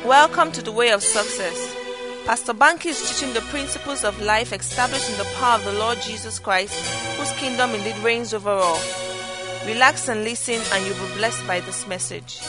Welcome to the Way of Success. Pastor Banky is teaching the principles of life established in the power of the Lord Jesus Christ, whose kingdom indeed reigns over all. Relax and listen, and you'll be blessed by this message.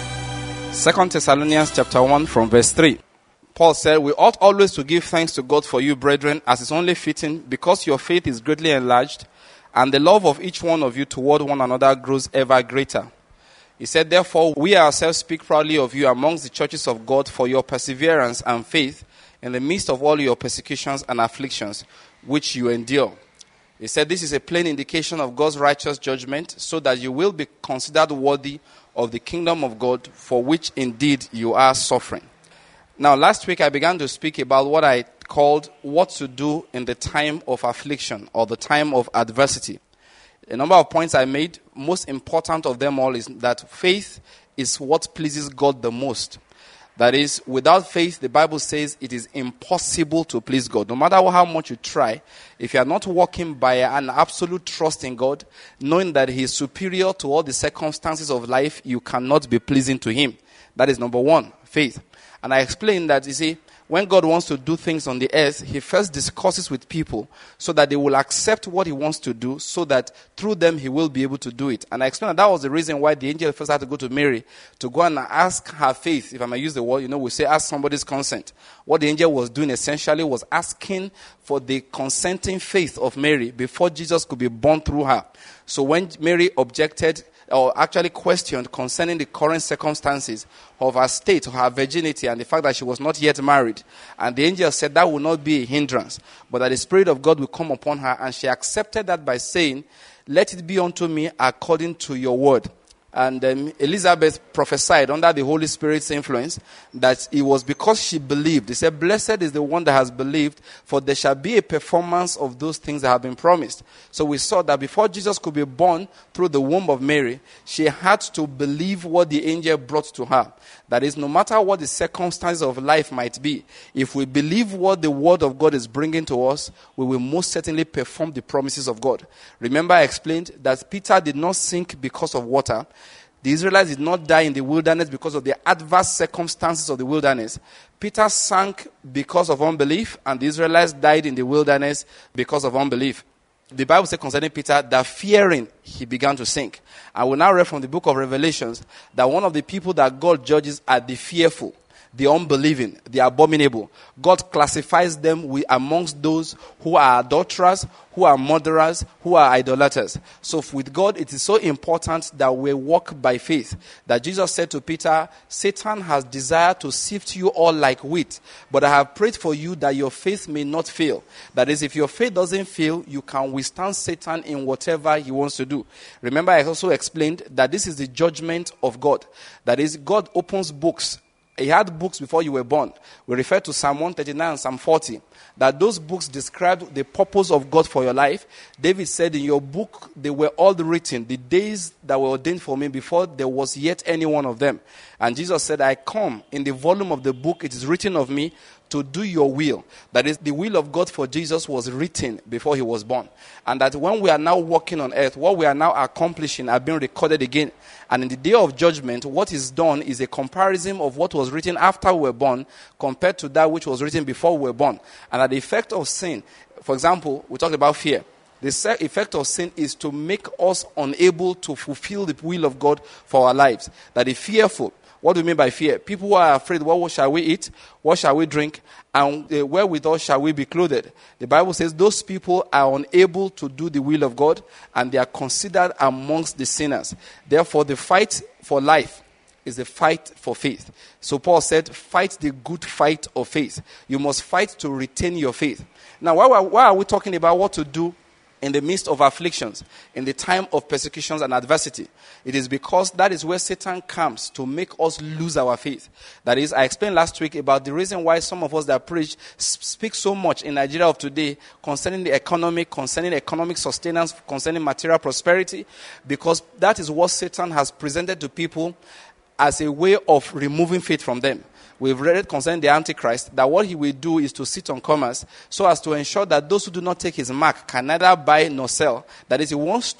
2 Thessalonians chapter 1 from verse 3. Paul said, "We ought always to give thanks to God for you, brethren, as is only fitting, because your faith is greatly enlarged, and the love of each one of you toward one another grows ever greater." He said, "Therefore, we ourselves speak proudly of you amongst the churches of God for your perseverance and faith in the midst of all your persecutions and afflictions, which you endure." He said, "This is a plain indication of God's righteous judgment, so that you will be considered worthy of the kingdom of God, for which indeed you are suffering." Now, last week I began to speak about what I called what to do in the time of affliction or the time of adversity. A number of points I made. Most important of them all is that faith is what pleases God the most. That is, without faith, the Bible says it is impossible to please God. No matter how much you try, if you are not walking by an absolute trust in God, knowing that He is superior to all the circumstances of life, you cannot be pleasing to Him. That is number one, faith. And I explained that, you see, when God wants to do things on the earth, He first discusses with people so that they will accept what He wants to do, so that through them He will be able to do it. And I explained that was the reason why the angel first had to go to Mary to go and ask her faith. If I may use the word, we say ask somebody's consent. What the angel was doing essentially was asking for the consenting faith of Mary before Jesus could be born through her. So when Mary objected, or actually questioned concerning the current circumstances of her state, her virginity, and the fact that she was not yet married, and the angel said that will not be a hindrance, but that the Spirit of God will come upon her, and she accepted that by saying, "Let it be unto me according to your word." And Elizabeth prophesied under the Holy Spirit's influence that it was because she believed. He said, "Blessed is the one that has believed, for there shall be a performance of those things that have been promised." So we saw that before Jesus could be born through the womb of Mary, she had to believe what the angel brought to her. That is, no matter what the circumstances of life might be, if we believe what the word of God is bringing to us, we will most certainly perform the promises of God. Remember, I explained that Peter did not sink because of water. The Israelites did not die in the wilderness because of the adverse circumstances of the wilderness. Peter sank because of unbelief, and the Israelites died in the wilderness because of unbelief. The Bible says concerning Peter that fearing, he began to sink. I will now read from the book of Revelations that one of the people that God judges are the fearful, the unbelieving, the abominable. God classifies them amongst those who are adulterers, who are murderers, who are idolaters. So with God, it is so important that we walk by faith. That Jesus said to Peter, "Satan has desired to sift you all like wheat, but I have prayed for you that your faith may not fail." That is, if your faith doesn't fail, you can withstand Satan in whatever he wants to do. Remember, I also explained that this is the judgment of God. That is, God opens books. He had books before you were born. We refer to Psalm 139 and Psalm 40. That those books describe the purpose of God for your life. David said, "In your book, they were all written, the days that were ordained for me before there was yet any one of them." And Jesus said, "I come in the volume of the book, it is written of me to do your will." That is, the will of God for Jesus was written before he was born. And that when we are now walking on earth, what we are now accomplishing are being recorded again. And in the day of judgment, what is done is a comparison of what was written after we were born compared to that which was written before we were born. And that the effect of sin, for example, we talked about fear. The effect of sin is to make us unable to fulfill the will of God for our lives. That is fearful. What do we mean by fear? People who are afraid, what shall we eat? What shall we drink? And wherewithal shall we be clothed? The Bible says those people are unable to do the will of God, and they are considered amongst the sinners. Therefore, the fight for life is the fight for faith. So Paul said, fight the good fight of faith. You must fight to retain your faith. Now, why are we talking about what to do in the midst of afflictions, in the time of persecutions and adversity? It is because that is where Satan comes to make us lose our faith. That is, I explained last week about the reason why some of us that preach speak so much in Nigeria of today concerning the economy, concerning economic sustenance, concerning material prosperity, because that is what Satan has presented to people as a way of removing faith from them. We've read it concerning the Antichrist, that what he will do is to sit on commerce so as to ensure that those who do not take his mark can neither buy nor sell. That is, he wants to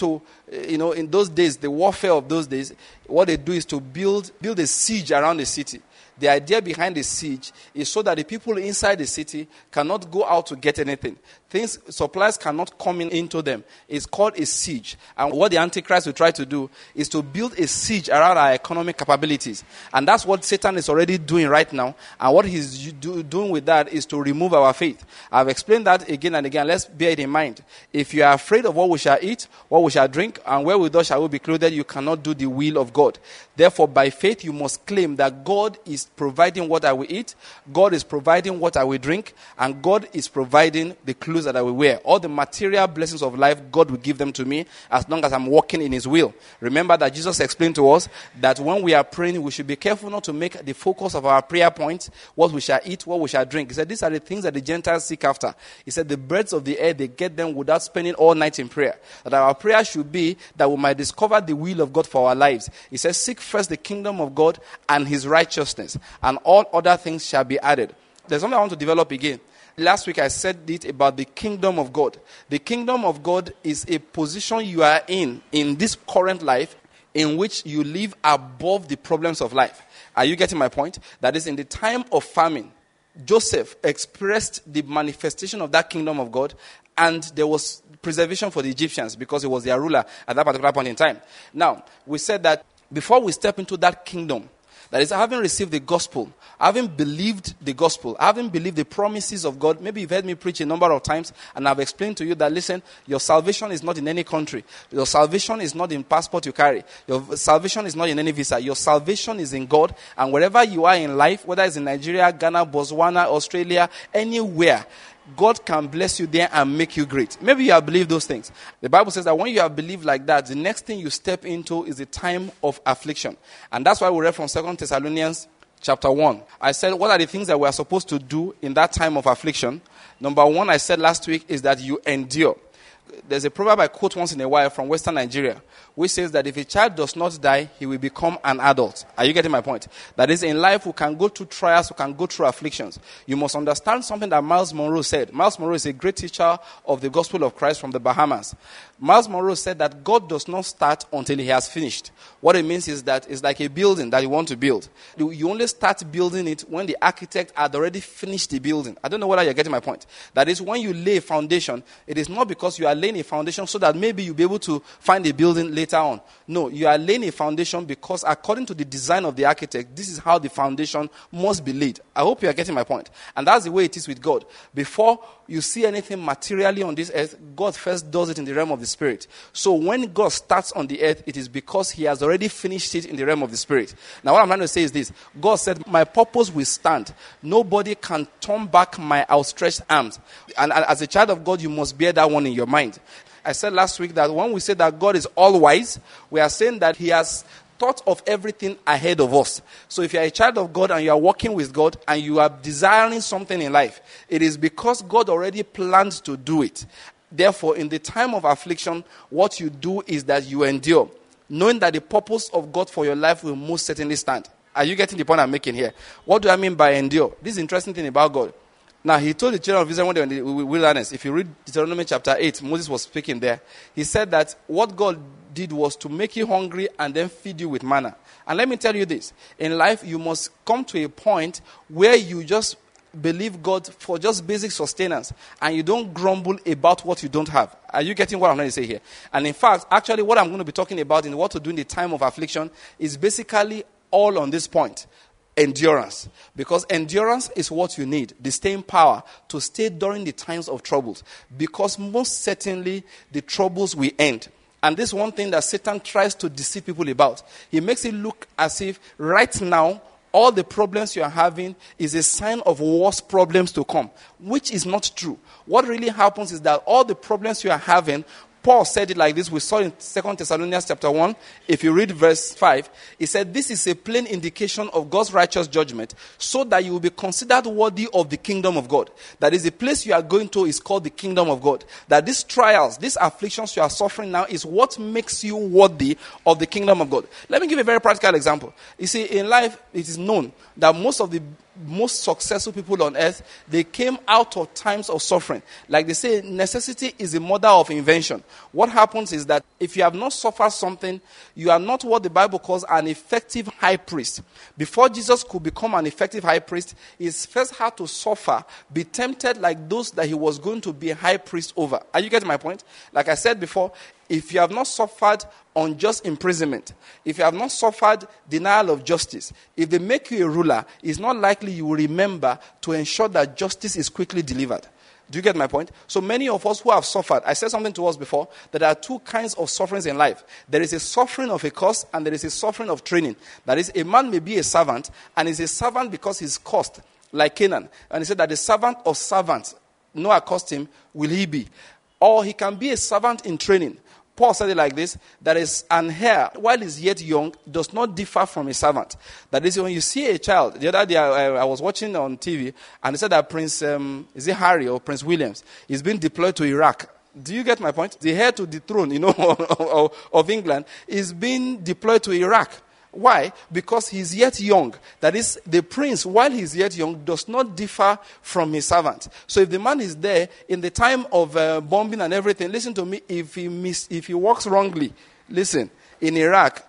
in those days, the warfare of those days, what they do is to build a siege around the city. The idea behind the siege is so that the people inside the city cannot go out to get anything. Supplies cannot come into them. It's called a siege. And what the Antichrist will try to do is to build a siege around our economic capabilities. And that's what Satan is already doing right now. And what he's doing with that is to remove our faith. I've explained that again and again. Let's bear it in mind. If you are afraid of what we shall eat, what we shall drink, and wherewithal shall we be clothed, you cannot do the will of God. Therefore, by faith, you must claim that God is providing what I will eat, God is providing what I will drink, and God is providing the clothes that I will wear. All the material blessings of life, God will give them to me as long as I'm walking in His will. Remember that Jesus explained to us that when we are praying, we should be careful not to make the focus of our prayer point what we shall eat, what we shall drink. He said these are the things that the Gentiles seek after. He said the birds of the air, they get them without spending all night in prayer. That our prayer should be that we might discover the will of God for our lives. He says seek first the kingdom of God and His righteousness, and all other things shall be added. There's something I want to develop again. Last week I said it about the kingdom of God. The kingdom of God is a position you are in this current life in which you live above the problems of life. Are you getting my point? That is, in the time of famine, Joseph expressed the manifestation of that kingdom of God, and there was preservation for the Egyptians because he was their ruler at that particular point in time. Now, we said that before we step into that kingdom, that is, having received the gospel, having believed the gospel, having believed the promises of God. Maybe you've heard me preach a number of times, and I've explained to you that, listen, your salvation is not in any country. Your salvation is not in passport you carry. Your salvation is not in any visa. Your salvation is in God, and wherever you are in life, whether it's in Nigeria, Ghana, Botswana, Australia, anywhere, God can bless you there and make you great. Maybe you have believed those things. The Bible says that when you have believed like that, the next thing you step into is the time of affliction. And that's why we read from 2 Thessalonians chapter 1. I said, what are the things that we are supposed to do in that time of affliction? Number one, I said last week, is that you endure. There's a proverb I quote once in a while from Western Nigeria, which says that if a child does not die, he will become an adult. Are you getting my point? That is, in life, we can go through trials, we can go through afflictions. You must understand something that Miles Monroe said. Miles Monroe is a great teacher of the gospel of Christ from the Bahamas. Miles Monroe said that God does not start until He has finished. What it means is that it's like a building that you want to build. You only start building it when the architect had already finished the building. I don't know whether you're getting my point. That is, when you lay a foundation, it is not because you are laying a foundation so that maybe you'll be able to find a building later on. No, you are laying a foundation because according to the design of the architect, this is how the foundation must be laid. I hope you are getting my point. And that's the way it is with God. Before you see anything materially on this earth, God first does it in the realm of the Spirit. So when God starts on the earth, it is because He has already finished it in the realm of the Spirit. Now what I'm trying to say is this. God said, my purpose will stand. Nobody can turn back my outstretched arms. And as a child of God, you must bear that one in your mind. I said last week that when we say that God is all-wise, we are saying that He has thought of everything ahead of us. So if you are a child of God and you are walking with God and you are desiring something in life, it is because God already planned to do it. Therefore, in the time of affliction, what you do is that you endure, knowing that the purpose of God for your life will most certainly stand. Are you getting the point I'm making here? What do I mean by endure? This is the interesting thing about God. Now, He told the children of Israel when they were in the wilderness, if you read Deuteronomy chapter 8, Moses was speaking there. He said that what God did was to make you hungry and then feed you with manna. And let me tell you this. In life, you must come to a point where you just believe God for just basic sustenance and you don't grumble about what you don't have. Are you getting what I'm trying to say here? And in fact, actually, what I'm going to be talking about in what to do in the time of affliction is basically all on this point. Endurance. Because endurance is what you need, the staying power to stay during the times of troubles. Because most certainly the troubles will end. And this is one thing that Satan tries to deceive people about. He makes it look as if right now all the problems you are having is a sign of worse problems to come, which is not true. What really happens is that all the problems you are having, Paul said it like this. We saw in 2 Thessalonians chapter 1. If you read verse 5, he said, this is a plain indication of God's righteous judgment, so that you will be considered worthy of the kingdom of God. That is, the place you are going to is called the kingdom of God. That these trials, these afflictions you are suffering now is what makes you worthy of the kingdom of God. Let me give a very practical example. You see, in life, it is known that most of the most successful people on earth, they came out of times of suffering. Like they say, necessity is the mother of invention. What happens is that if you have not suffered something, you are not what the Bible calls an effective high priest. Before Jesus could become an effective high priest, he first had to suffer, be tempted like those that he was going to be a high priest over. Are you getting my point? Like I said before, if you have not suffered unjust imprisonment, if you have not suffered denial of justice, if they make you a ruler, it's not likely you will remember to ensure that justice is quickly delivered. Do you get my point? So many of us who have suffered, I said something to us before, that there are two kinds of sufferings in life. There is a suffering of a curse and there is a suffering of training. That is, a man may be a servant and is a servant because he's cursed, like Canaan. And he said that the servant of servants, no accost him, will he be. Or he can be a servant in training. Paul said it like this, that is, an heir, while he's yet young, does not differ from a servant. That is, when you see a child, the other day I was watching on TV, and they said that Prince, is it Harry or Prince Williams, is being deployed to Iraq. Do you get my point? The heir to the throne, of England, is being deployed to Iraq. Why? Because he's yet young. That is, the prince, while he's yet young, does not differ from his servant. So if the man is there in the time of bombing and everything, listen to me, if he walks wrongly, listen, in Iraq,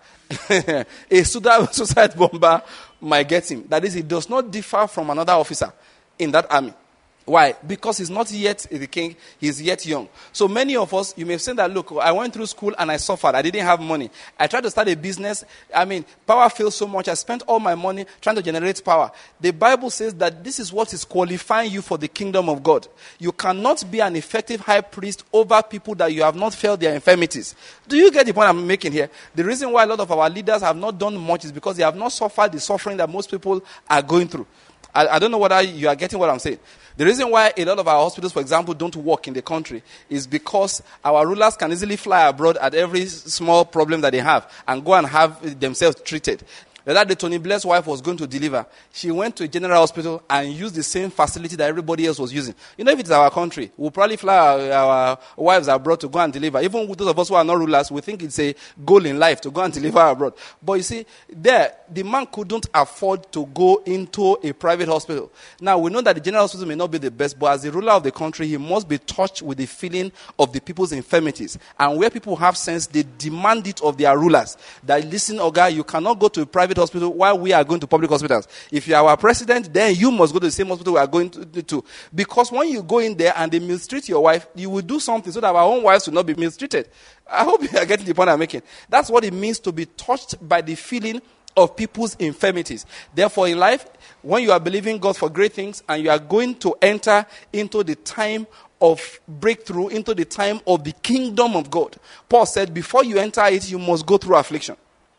a suicide bomber might get him. That is, he does not differ from another officer in that army. Why? Because he's not yet the king, he's yet young. So many of us, you may have said that, look, I went through school and I suffered. I didn't have money. I tried to start a business. Power failed so much. I spent all my money trying to generate power. The Bible says that this is what is qualifying you for the kingdom of God. You cannot be an effective high priest over people that you have not felt their infirmities. Do you get the point I'm making here? The reason why a lot of our leaders have not done much is because they have not suffered the suffering that most people are going through. I don't know whether you are getting what I'm saying. The reason why a lot of our hospitals, for example, don't work in the country is because our rulers can easily fly abroad at every small problem that they have and go and have themselves treated. The other day, Tony Blair's wife was going to deliver. She went to a general hospital and used the same facility that everybody else was using. If it's our country, we'll probably fly our wives abroad to go and deliver. Even with those of us who are not rulers, we think it's a goal in life to go and deliver abroad. But you see, there, the man couldn't afford to go into a private hospital. Now, we know that the general hospital may not be the best, but as the ruler of the country, he must be touched with the feeling of the people's infirmities. And where people have sense, they demand it of their rulers. That, listen, Oga, you cannot go to a private hospital while we are going to public hospitals. If you are our president, then you must go to the same hospital we are going to. Because when you go in there and they mistreat your wife, you will do something so that our own wives will not be mistreated. I hope you are getting the point I'm making. That's what it means to be touched by the feeling of people's infirmities. Therefore, in life, when you are believing God for great things and you are going to enter into the time of breakthrough, into the time of the kingdom of God, Paul said, before you enter it, you must go through affliction.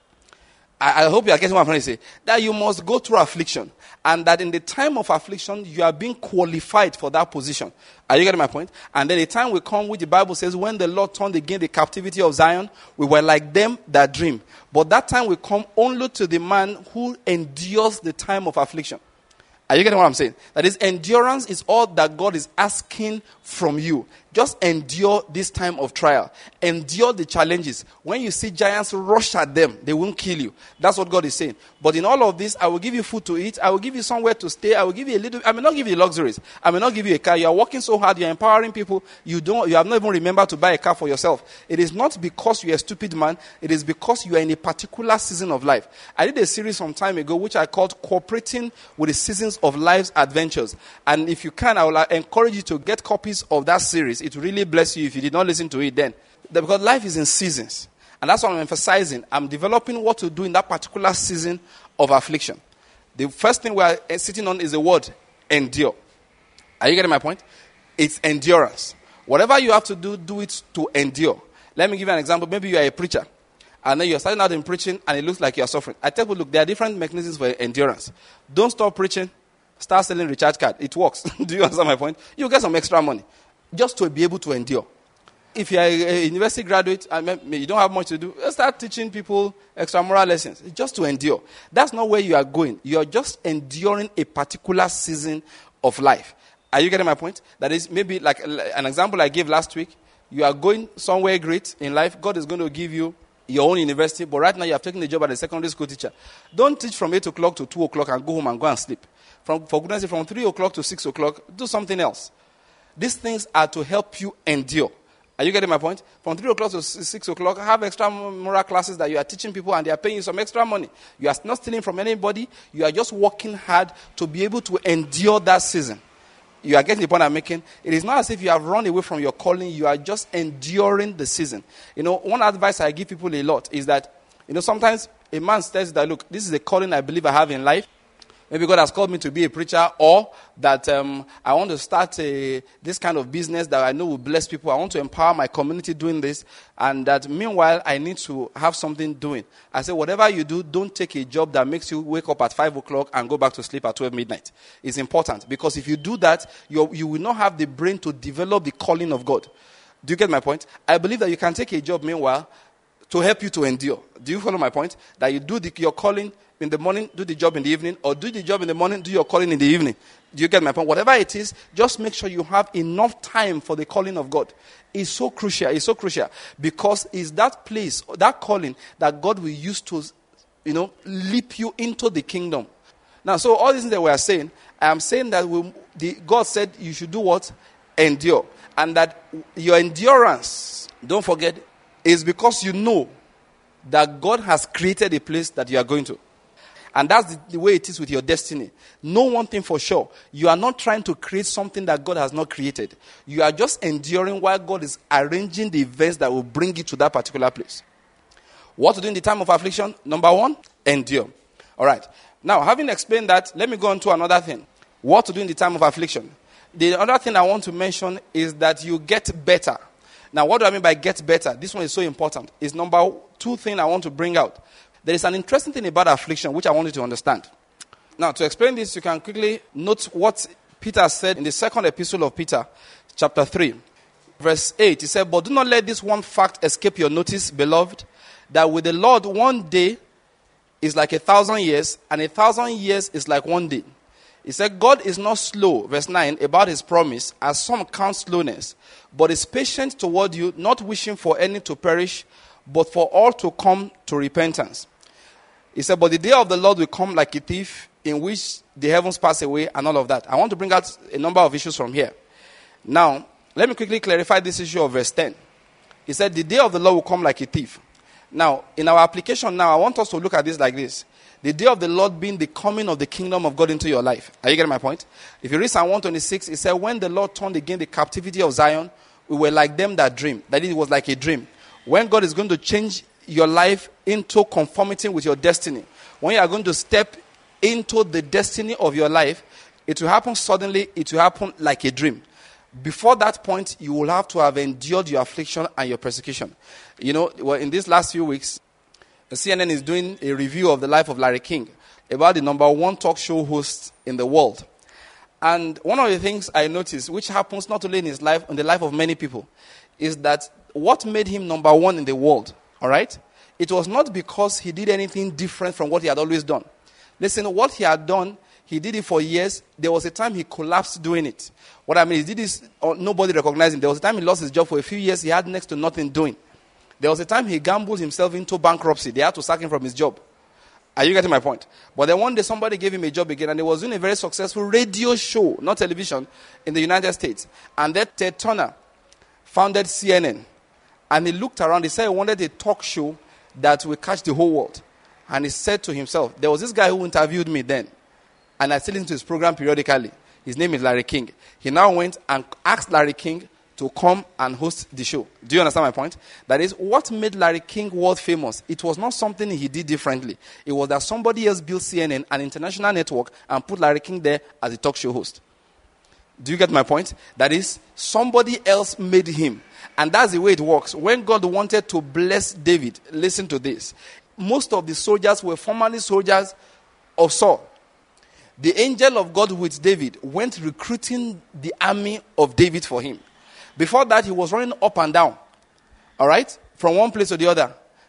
I hope you are getting what I'm trying to say. That you must go through affliction. And that in the time of affliction, you are being qualified for that position. Are you getting my point? And then the time will come, which the Bible says, when the Lord turned again the captivity of Zion, we were like them that dream. But that time will come only to the man who endures the time of affliction. Are you getting what I'm saying? That is, endurance is all that God is asking from you. Just endure this time of trial. Endure the challenges. When you see giants, rush at them. They won't kill you. That's what God is saying. But in all of this, I will give you food to eat. I will give you somewhere to stay. I will give you a little. I may not give you luxuries. I may not give you a car. You are working so hard. You are empowering people. You have not even remembered to buy a car for yourself. It is not because you are a stupid man. It is because you are in a particular season of life. I did a series some time ago, which I called Cooperating with the Seasons of Life's Adventures. And if you can, I will encourage you to get copies of that series. It will really bless you if you did not listen to it then. Because life is in seasons. And that's what I'm emphasizing. I'm developing what to do in that particular season of affliction. The first thing we are sitting on is the word endure. Are you getting my point? It's endurance. Whatever you have to do, do it to endure. Let me give you an example. Maybe you are a preacher. And then you're starting out in preaching and it looks like you're suffering. I tell you, look, there are different mechanisms for endurance. Don't stop preaching. Start selling recharge card. It works. Do you understand my point? You get some extra money just to be able to endure. If you're a university graduate and you don't have much to do, start teaching people extramural lessons just to endure. That's not where you are going. You are just enduring a particular season of life. Are you getting my point? That is maybe like an example I gave last week. You are going somewhere great in life. God is going to give you your own university, but right now you have taken a job as a secondary school teacher. Don't teach from 8 o'clock to 2 o'clock and go home and go and sleep. For goodness sake, from 3 o'clock to 6 o'clock, do something else. These things are to help you endure. Are you getting my point? From 3 o'clock to 6 o'clock, have extra moral classes that you are teaching people and they are paying you some extra money. You are not stealing from anybody. You are just working hard to be able to endure that season. You are getting the point I'm making. It is not as if you have run away from your calling. You are just enduring the season. One advice I give people a lot is that, sometimes a man says that, look, this is a calling I believe I have in life. Maybe God has called me to be a preacher, or that I want to start this kind of business that I know will bless people. I want to empower my community doing this, and that meanwhile I need to have something doing. I say, whatever you do, don't take a job that makes you wake up at 5 o'clock and go back to sleep at 12 midnight. It's important, because if you do that, you will not have the brain to develop the calling of God. Do you get my point? I believe that you can take a job meanwhile to help you to endure. Do you follow my point? That you do your calling in the morning, do the job in the evening, or do the job in the morning, do your calling in the evening. Do you get my point? Whatever it is, just make sure you have enough time for the calling of God. It's so crucial. It's so crucial, because it's that place, that calling, that God will use to, leap you into the kingdom. Now, so all these things that we are saying, I am saying that God said you should do what? Endure. And that your endurance, don't forget, is because you know that God has created a place that you are going to. And that's the way it is with your destiny. Know one thing for sure. You are not trying to create something that God has not created. You are just enduring while God is arranging the events that will bring you to that particular place. What to do in the time of affliction? Number one, endure. All right. Now, having explained that, let me go on to another thing. What to do in the time of affliction? The other thing I want to mention is that you get better. Now, what do I mean by get better? This one is so important. It's number two thing I want to bring out. There is an interesting thing about affliction which I want you to understand. Now, to explain this, you can quickly note what Peter said in the second epistle of Peter, chapter 3, verse 8. He said, "But do not let this one fact escape your notice, beloved, that with the Lord 1 day is like 1,000 years, and 1,000 years is like 1 day." He said, "God is not slow," verse 9, "about his promise, as some count slowness, but is patient toward you, not wishing for any to perish, but for all to come to repentance." He said, "But the day of the Lord will come like a thief, in which the heavens pass away," and all of that. I want to bring out a number of issues from here. Now, let me quickly clarify this issue of verse 10. He said, "The day of the Lord will come like a thief." Now, in our application now, I want us to look at this like this. The day of the Lord being the coming of the kingdom of God into your life. Are you getting my point? If you read Psalm 126, it said, "When the Lord turned again the captivity of Zion, we were like them that dream." That it was like a dream. When God is going to change your life into conformity with your destiny, when you are going to step into the destiny of your life, it will happen suddenly, it will happen like a dream. Before that point, you will have to have endured your affliction and your persecution. In these last few weeks, CNN is doing a review of the life of Larry King, about the number one talk show host in the world. And one of the things I noticed, which happens not only in his life, in the life of many people, is that what made him number one in the world, all right? It was not because he did anything different from what he had always done. Listen, what he had done, he did it for years. There was a time he collapsed doing it. What I mean, he did this, nobody recognized him. There was a time he lost his job for a few years. He had next to nothing doing. There was a time he gambled himself into bankruptcy. They had to sack him from his job. Are you getting my point? But then one day somebody gave him a job again, and he was doing a very successful radio show, not television, in the United States. And that Ted Turner founded CNN. And he looked around, he said he wanted a talk show that will catch the whole world. And he said to himself, there was this guy who interviewed me then, and I still listen to his program periodically. His name is Larry King. He now went and asked Larry King to come and host the show. Do you understand my point? That is, what made Larry King world famous? It was not something he did differently. It was that somebody else built CNN, an international network, and put Larry King there as a talk show host. Do you get my point? That is, somebody else made him. And that's the way it works. When God wanted to bless David, listen to this. Most of the soldiers were formerly soldiers of Saul. The angel of God with David went recruiting the army of David for him. Before that, he was running up and down. All right? From one place to the other.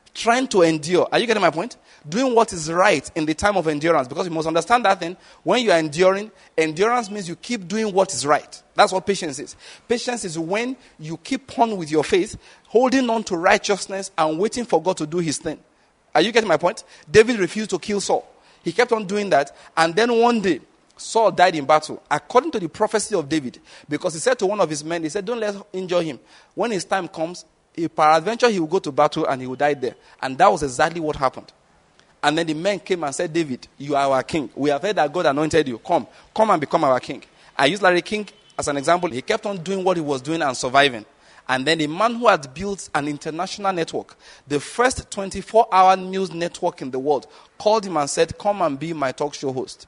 Trying to endure. Are you getting my point? Doing what is right in the time of endurance. Because you must understand that thing. When you are enduring, endurance means you keep doing what is right. That's what patience is. Patience is when you keep on with your faith, holding on to righteousness and waiting for God to do his thing. Are you getting my point? David refused to kill Saul. He kept on doing that. And then one day, Saul died in battle, according to the prophecy of David. Because he said to one of his men, he said, don't let us injure him. When his time comes, if peradventure he will go to battle and he will die there. And that was exactly what happened. And then the men came and said, David, you are our king. We have heard that God anointed you. Come and become our king. I use Larry King as an example. He kept on doing what he was doing and surviving. And then the man who had built an international network, the first 24-hour news network in the world, called him and said, come and be my talk show host.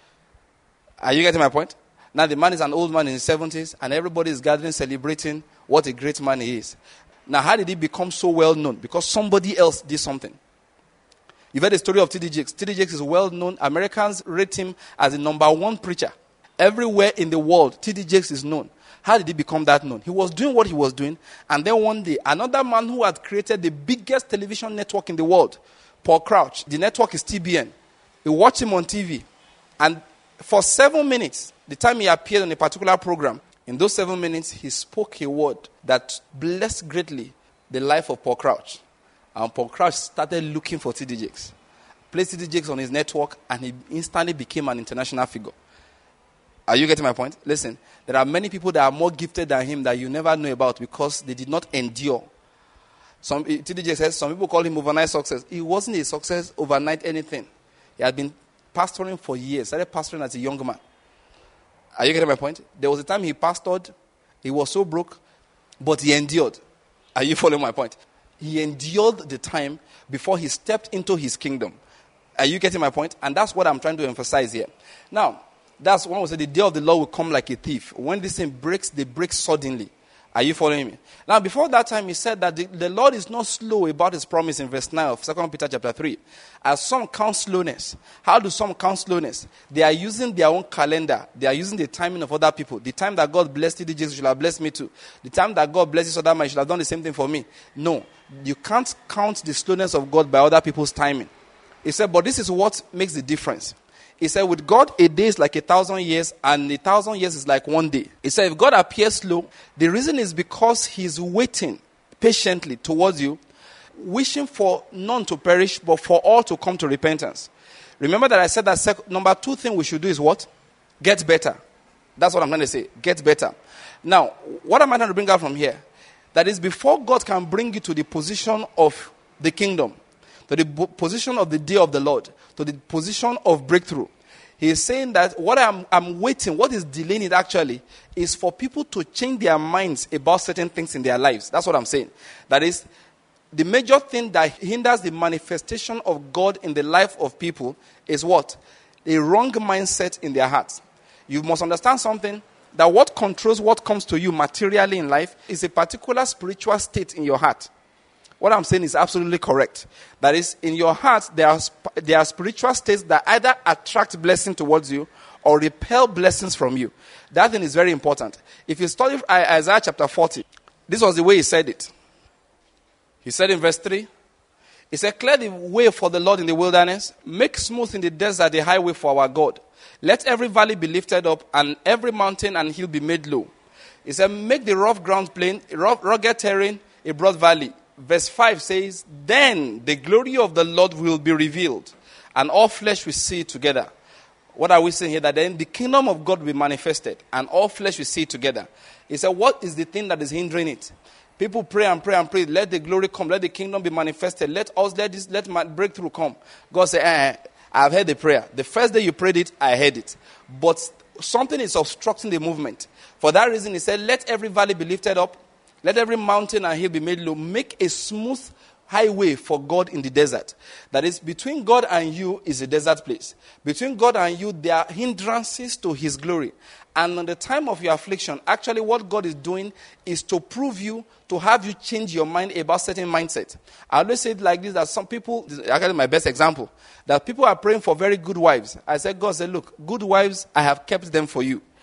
Are you getting my point? Now the man is an old man in his 70s and everybody is gathering, celebrating what a great man he is. Now, how did he become so well known? Because somebody else did something. You've heard the story of T.D. Jakes. T.D. Jakes is well known. Americans rate him as the number one preacher. Everywhere in the world, T.D. Jakes is known. How did he become that known? He was doing what he was doing. And then one day, another man who had created the biggest television network in the world, Paul Crouch, the network is TBN. He watched him on TV. And for 7 minutes, the time he appeared on a particular program, in those 7 minutes, he spoke a word that blessed greatly the life of Paul Crouch. And Paul Crouch started looking for T.D. Jakes. Placed T.D. Jakes on his network, and he instantly became an international figure. Are you getting my point? Listen, there are many people that are more gifted than him that you never know about because they did not endure. T.D. Jakes says, some people call him overnight success. He wasn't a success overnight anything. He had been pastoring for years. Started pastoring as a young man. Are you getting my point? There was a time he pastored. He was so broke, but he endured. Are you following my point? He endured the time before he stepped into his kingdom. Are you getting my point? And that's what I'm trying to emphasize here. Now, that's when we say the day of the Lord will come like a thief. When this thing breaks, they break suddenly. Are you following me? Now, before that time, he said that the Lord is not slow about his promise in verse 9 of 2 Peter chapter 3. As some count slowness. How do some count slowness? They are using their own calendar. They are using the timing of other people. The time that God blessed T.D. Jakes, should have blessed me too. The time that God blessed this other man, should have done the same thing for me. No. You can't count the slowness of God by other people's timing. He said, but this is what makes the difference. He said, with God, a day is like 1,000 years, and 1,000 years is like 1 day. He said, if God appears slow, the reason is because he's waiting patiently towards you, wishing for none to perish, but for all to come to repentance. Remember that I said that number 2 thing we should do is what? Get better. That's what I'm trying to say. Get better. Now, what am I trying to bring out from here? That is, before God can bring you to the position of the kingdom, to the position of the day of the Lord, to the position of breakthrough. He is saying that what I'm waiting, what is delaying it actually, is for people to change their minds about certain things in their lives. That's what I'm saying. That is, the major thing that hinders the manifestation of God in the life of people is what? A wrong mindset in their hearts. You must understand something, that what controls what comes to you materially in life is a particular spiritual state in your heart. What I'm saying is absolutely correct. That is, in your heart, there are spiritual states that either attract blessing towards you or repel blessings from you. That thing is very important. If you study Isaiah chapter 40, this was the way he said it. He said in verse 3, he said, clear the way for the Lord in the wilderness, make smooth in the desert the highway for our God. Let every valley be lifted up, and every mountain and hill be made low. He said, make the rough ground plain, rugged terrain a broad valley. Verse 5 says, then the glory of the Lord will be revealed, and all flesh will see it together. What are we saying here? That then the kingdom of God will be manifested, and all flesh will see it together. He said, what is the thing that is hindering it? People pray and pray and pray. Let the glory come. Let the kingdom be manifested. Let my breakthrough come. God said, I've heard the prayer. The first day you prayed it, I heard it. But something is obstructing the movement. For that reason, he said, let every valley be lifted up. Let every mountain and hill be made low. Make a smooth highway for God in the desert. That is, between God and you is a desert place. Between God and you, there are hindrances to his glory. And in the time of your affliction, actually what God is doing is to prove you, to have you change your mind about certain mindset. I always say it like this, that some people, actually my best example, that people are praying for very good wives. I said, God said, look, good wives, I have kept them for you.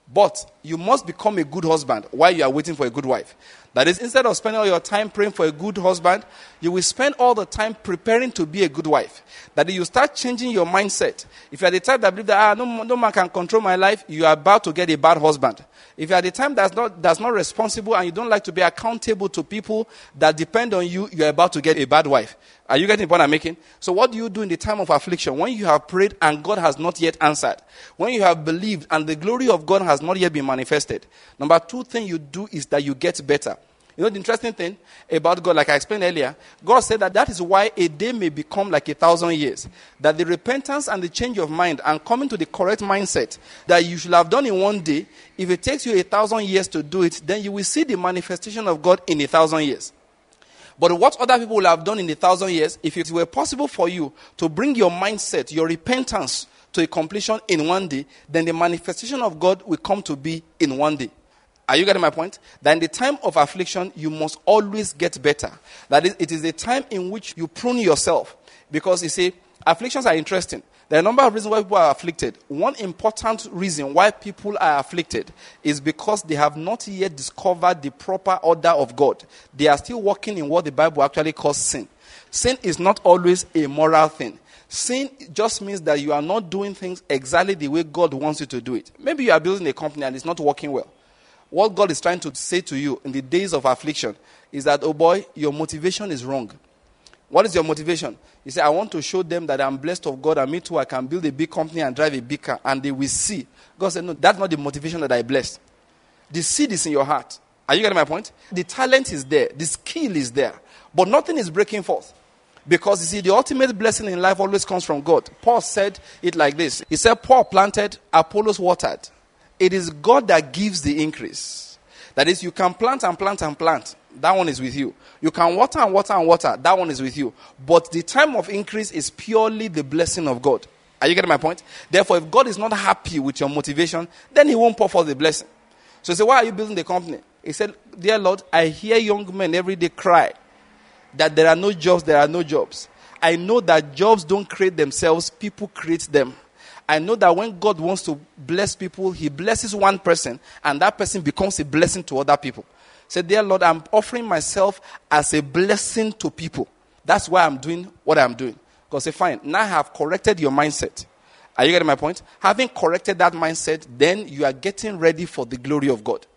But you must become a good husband while you are waiting for a good wife. That is, instead of spending all your time praying for a good husband, you will spend all the time preparing to be a good wife. That is, you start changing your mindset. If you are the type that believes that no man can control my life, you are about to get a bad husband. If you are the type that's not responsible and you don't like to be accountable to people that depend on you, you are about to get a bad wife. Are you getting the point I'm making? So what do you do in the time of affliction? When you have prayed and God has not yet answered. When you have believed and the glory of God has not yet been manifested. Number 2 thing you do is that you get better. You know the interesting thing about God, like I explained earlier, God said that is why a day may become like 1,000 years. That the repentance and the change of mind and coming to the correct mindset that you should have done in one day, if it takes you 1,000 years to do it, then you will see the manifestation of God in 1,000 years. But what other people will have done in 1,000 years, if it were possible for you to bring your mindset, your repentance to a completion in one day, then the manifestation of God will come to be in one day. Are you getting my point? That in the time of affliction, you must always get better. That is, it is a time in which you prune yourself. Because you see, afflictions are interesting. There are a number of reasons why people are afflicted. One important reason why people are afflicted is because they have not yet discovered the proper order of God. They are still walking in what the Bible actually calls sin. Sin is not always a moral thing. Sin just means that you are not doing things exactly the way God wants you to do it. Maybe you are building a company and it's not working well. What God is trying to say to you in the days of affliction is that, oh boy, your motivation is wrong. What is your motivation? You say, I want to show them that I'm blessed of God and me too, I can build a big company and drive a big car and they will see. God said, no, that's not the motivation that I blessed. The seed is in your heart. Are you getting my point? The talent is there. The skill is there. But nothing is breaking forth. Because you see, the ultimate blessing in life always comes from God. Paul said it like this. He said, Paul planted, Apollos watered. It is God that gives the increase. That is, you can plant and plant and plant. That one is with you. You can water and water and water. That one is with you. But the time of increase is purely the blessing of God. Are you getting my point? Therefore, if God is not happy with your motivation, then he won't pour forth the blessing. So you say, why are you building the company? He said, dear Lord, I hear young men every day cry that there are no jobs, there are no jobs. I know that jobs don't create themselves, people create them. I know that when God wants to bless people, he blesses one person, and that person becomes a blessing to other people. Say, dear Lord, I'm offering myself as a blessing to people. That's why I'm doing what I'm doing. God say, fine, now I have corrected your mindset. Are you getting my point? Having corrected that mindset, then you are getting ready for the glory of God.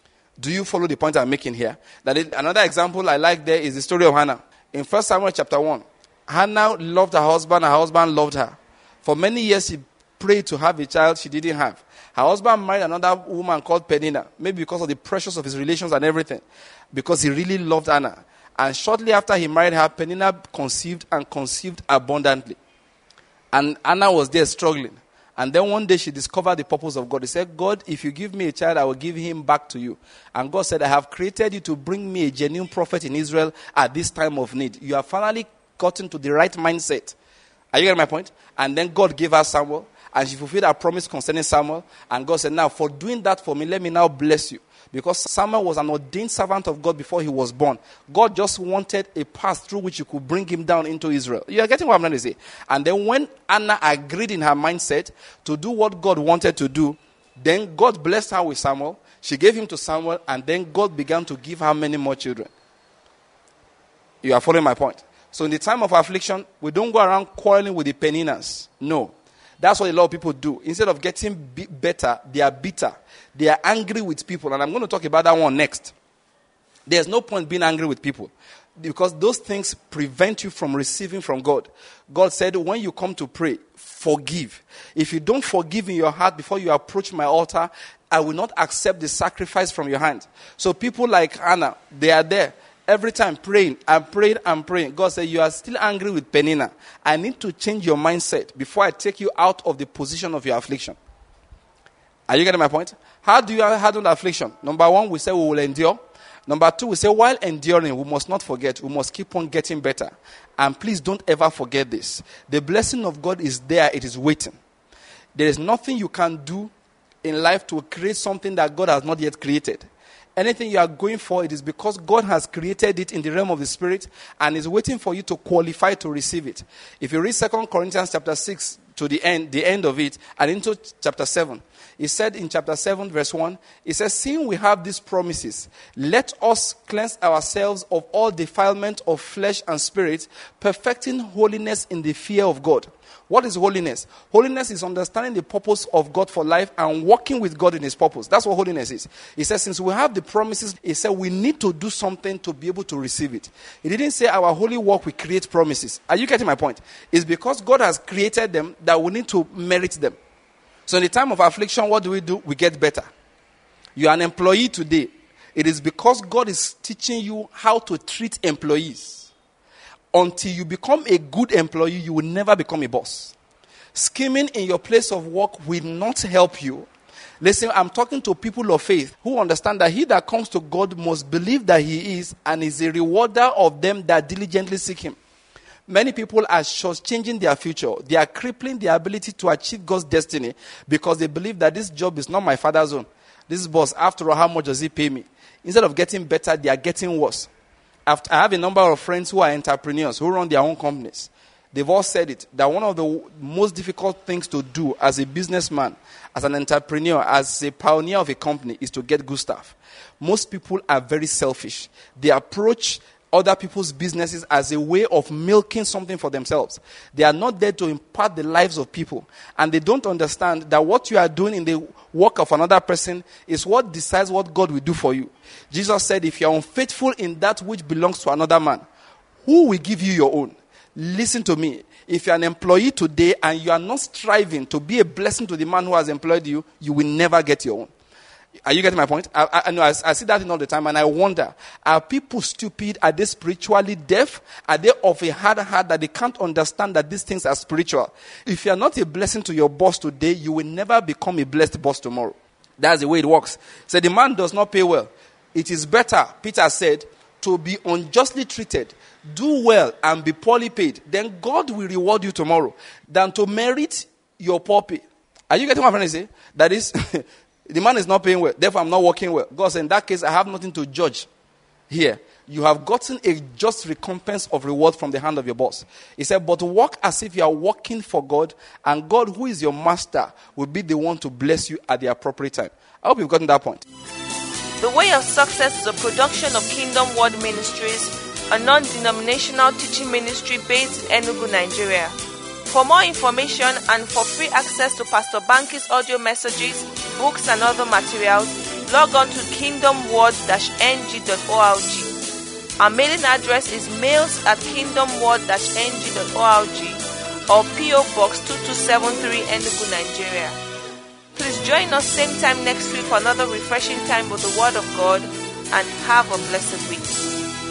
Do you follow the point I'm making here? Another example I like there is the story of Hannah. In 1 Samuel chapter 1, Hannah loved her husband loved her. For many years, she prayed to have a child she didn't have. Her husband married another woman called Peninnah, maybe because of the pressures of his relations and everything, because he really loved Hannah. And shortly after he married her, Peninnah conceived abundantly. And Hannah was there struggling. And then one day she discovered the purpose of God. He said, God, if you give me a child, I will give him back to you. And God said, I have created you to bring me a genuine prophet in Israel at this time of need. You have finally gotten to the right mindset. Are you getting my point? And then God gave her Samuel. And she fulfilled her promise concerning Samuel. And God said, now, for doing that for me, let me now bless you. Because Samuel was an ordained servant of God before he was born. God just wanted a path through which you could bring him down into Israel. You are getting what I'm trying to say? And then when Anna agreed in her mindset to do what God wanted to do, then God blessed her with Samuel. She gave him to Samuel. And then God began to give her many more children. You are following my point? So in the time of affliction, we don't go around quarreling with the Peninnahs. No. That's what a lot of people do. Instead of getting better, they are bitter. They are angry with people. And I'm going to talk about that one next. There's no point being angry with people, because those things prevent you from receiving from God. God said, when you come to pray, forgive. If you don't forgive in your heart before you approach my altar, I will not accept the sacrifice from your hand. So people like Hannah, they are there. Every time praying, I'm praying. God said, you are still angry with Peninnah. I need to change your mindset before I take you out of the position of your affliction. Are you getting my point? How do you handle the affliction? Number one, we say we will endure. Number two, we say while enduring, we must not forget. We must keep on getting better. And please don't ever forget this. The blessing of God is there. It is waiting. There is nothing you can do in life to create something that God has not yet created. Anything you are going for, it is because God has created it in the realm of the Spirit and is waiting for you to qualify to receive it. If you read 2 Corinthians chapter 6, to the end of it, and into chapter 7. He said in chapter 7, verse 1, he says, seeing we have these promises, let us cleanse ourselves of all defilement of flesh and spirit, perfecting holiness in the fear of God. What is holiness? Holiness is understanding the purpose of God for life and working with God in his purpose. That's what holiness is. He says, since we have the promises, he said we need to do something to be able to receive it. He didn't say our holy work will create promises. Are you getting my point? It's because God has created them that we need to merit them. So in the time of affliction, what do? We get better. You are an employee today. It is because God is teaching you how to treat employees. Until you become a good employee, you will never become a boss. Scheming in your place of work will not help you. Listen, I'm talking to people of faith who understand that he that comes to God must believe that he is and is a rewarder of them that diligently seek him. Many people are changing their future. They are crippling their ability to achieve God's destiny because they believe that this job is not my father's own. This boss, after all, how much does he pay me? Instead of getting better, they are getting worse. I have a number of friends who are entrepreneurs, who run their own companies. They've all said it, that one of the most difficult things to do as a businessman, as an entrepreneur, as a pioneer of a company is to get good stuff. Most people are very selfish. They approach other people's businesses as a way of milking something for themselves. They are not there to impart the lives of people. And they don't understand that what you are doing in the work of another person is what decides what God will do for you. Jesus said, if you are unfaithful in that which belongs to another man, who will give you your own? Listen to me. If you are an employee today and you are not striving to be a blessing to the man who has employed you, you will never get your own. Are you getting my point? I see that all the time, and I wonder, are people stupid? Are they spiritually deaf? Are they of a hard heart that they can't understand that these things are spiritual? If you are not a blessing to your boss today, you will never become a blessed boss tomorrow. That's the way it works. So the man does not pay well. It is better, Peter said, to be unjustly treated, do well, and be poorly paid. Then God will reward you tomorrow, than to merit your poor pay. Are you getting what I'm trying to say? That is... The man is not paying well, therefore I'm not working well. God said, in that case, I have nothing to judge here. You have gotten a just recompense of reward from the hand of your boss. He said, but work as if you are working for God, and God, who is your master, will be the one to bless you at the appropriate time. I hope you've gotten that point. The Way of Success is a production of Kingdom Word Ministries, a non-denominational teaching ministry based in Enugu, Nigeria. For more information and for free access to Pastor Banky's audio messages, books and other materials, log on to kingdomword-ng.org. Our mailing address is mails@kingdomword-ng.org or PO Box 2273 Enugu, Nigeria. Please join us same time next week for another refreshing time with the Word of God, and have a blessed week.